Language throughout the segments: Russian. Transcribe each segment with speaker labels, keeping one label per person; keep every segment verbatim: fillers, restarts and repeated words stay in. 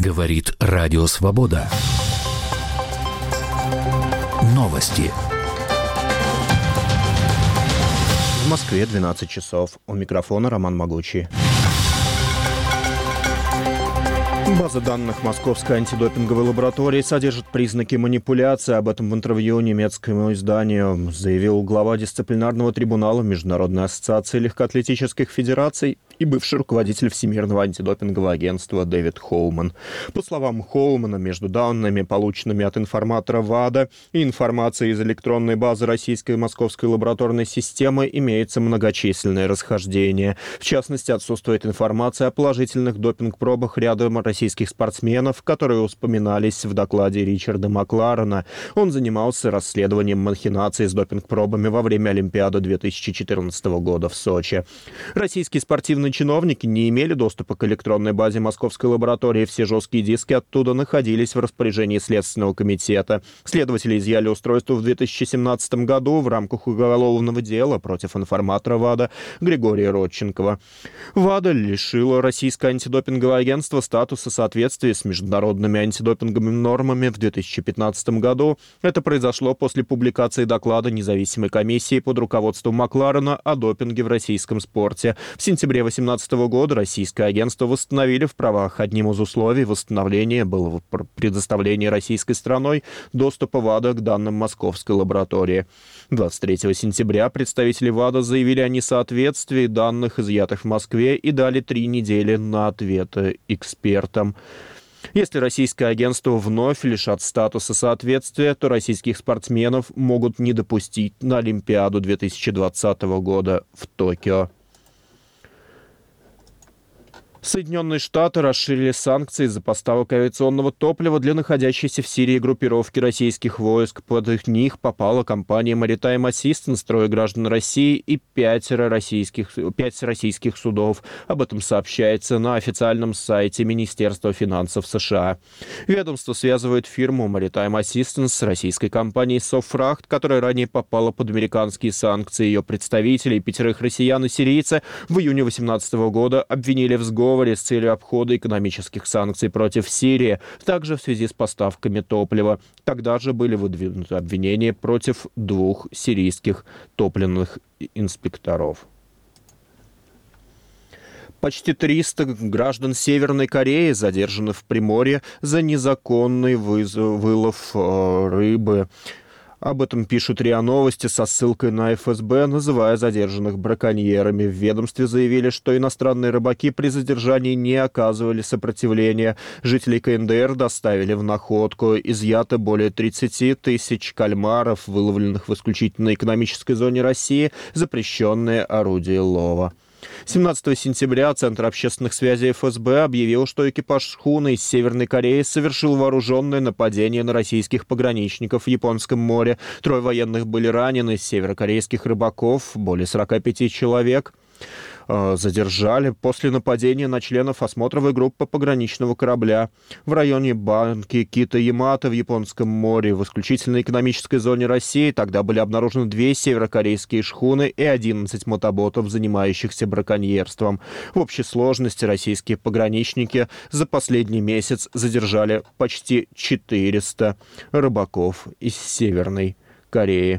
Speaker 1: Говорит Радио Свобода. Новости.
Speaker 2: В Москве двенадцать часов. У микрофона Роман Могучий. База данных Московской антидопинговой лаборатории содержит признаки манипуляции. Об этом в интервью немецкому изданию заявил глава дисциплинарного трибунала Международной ассоциации легкоатлетических федераций и бывший руководитель Всемирного антидопингового агентства Дэвид Хоуман. По словам Хоумана, между данными, полученными от информатора ВАДА, и информацией из электронной базы российской московской лабораторной системы имеется многочисленное расхождение. В частности, отсутствует информация о положительных допинг-пробах ряда российских спортсменов, которые упоминались в докладе Ричарда Макларена. Он занимался расследованием махинаций с допинг-пробами во время Олимпиады две тысячи четырнадцатого года в Сочи. Российские спортивные чиновники не имели доступа к электронной базе московской лаборатории. Все жесткие диски оттуда находились в распоряжении Следственного комитета. Следователи изъяли устройство в две тысячи семнадцатом году в рамках уголовного дела против информатора ВАДА Григория Родченкова. ВАДА лишила российское антидопинговое агентство статуса соответствия с международными антидопинговыми нормами в две тысячи пятнадцатом году. Это произошло после публикации доклада независимой комиссии под руководством Макларена о допинге в российском спорте. В сентябре две тысячи восемнадцатого года российское агентство восстановили в правах. Одним из условий восстановления было предоставление российской стороной доступа ВАДА к данным московской лаборатории. двадцать третьего сентября представители ВАДА заявили о несоответствии данных, изъятых в Москве, и дали три недели на ответы экспертам. Если российское агентство вновь лишат статуса соответствия, то российских спортсменов могут не допустить на Олимпиаду две тысячи двадцатого года в Токио. Соединенные Штаты расширили санкции из-за поставок авиационного топлива для находящейся в Сирии группировки российских войск. Под них попала компания Maritime Assistance, трое граждан России и пятеро российских, пять российских судов. Об этом сообщается на официальном сайте Министерства финансов США. Ведомство связывает фирму Maritime Assistance с российской компанией Sofracht, которая ранее попала под американские санкции. Ее представителей, пятерых россиян и сирийца, в июне две тысячи восемнадцатого года обвинили в сговоре с целью обхода экономических санкций против Сирии, также в связи с поставками топлива. Тогда же были выдвинуты обвинения против двух сирийских топливных инспекторов. Почти триста граждан Северной Кореи задержаны в Приморье за незаконный вызов, вылов э, рыбы. Об этом пишут РИА Новости со ссылкой на эф эс бэ, называя задержанных браконьерами. В ведомстве заявили, что иностранные рыбаки при задержании не оказывали сопротивления. Жителей ка эн дэ эр доставили в находку. Изъято более тридцати тысяч кальмаров, выловленных в исключительно экономической зоне России, запрещенные орудия лова. семнадцатого сентября Центр общественных связей эф эс бэ объявил, что экипаж шхуны из Северной Кореи совершил вооруженное нападение на российских пограничников в Японском море. Трое военных были ранены, северокорейских рыбаков, более сорока пяти человек, задержали после нападения на членов осмотровой группы пограничного корабля в районе банки Кита-Ямато в Японском море. В исключительной экономической зоне России тогда были обнаружены две северокорейские шхуны и одиннадцать моторботов, занимающихся браконьерством. В общей сложности российские пограничники за последний месяц задержали почти четыреста рыбаков из Северной Кореи.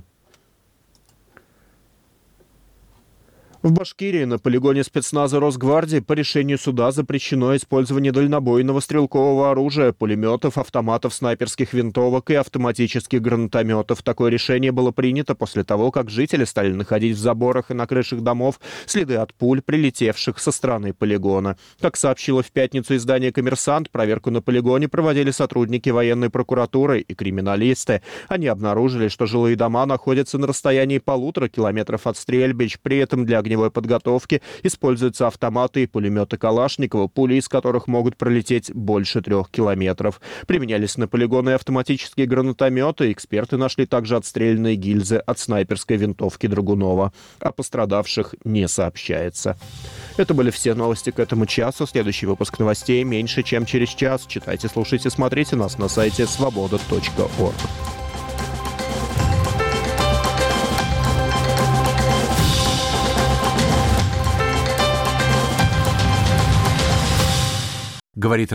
Speaker 2: В Башкирии на полигоне спецназа Росгвардии по решению суда запрещено использование дальнобойного стрелкового оружия, пулеметов, автоматов, снайперских винтовок и автоматических гранатометов. Такое решение было принято после того, как жители стали находить в заборах и на крышах домов следы от пуль, прилетевших со стороны полигона. Как сообщило в пятницу издание «Коммерсант», проверку на полигоне проводили сотрудники военной прокуратуры и криминалисты. Они обнаружили, что жилые дома находятся на расстоянии полутора километров от стрельбищ. При этом для огневой подготовки используются автоматы и пулеметы Калашникова, пули из которых могут пролететь больше трех километров. Применялись на полигоны автоматические гранатометы. Эксперты нашли также отстрелянные гильзы от снайперской винтовки Драгунова. О пострадавших не сообщается. Это были все новости к этому часу. Следующий выпуск новостей меньше, чем через час. Читайте, слушайте, смотрите нас на сайте свобода точка орг.
Speaker 1: Говорит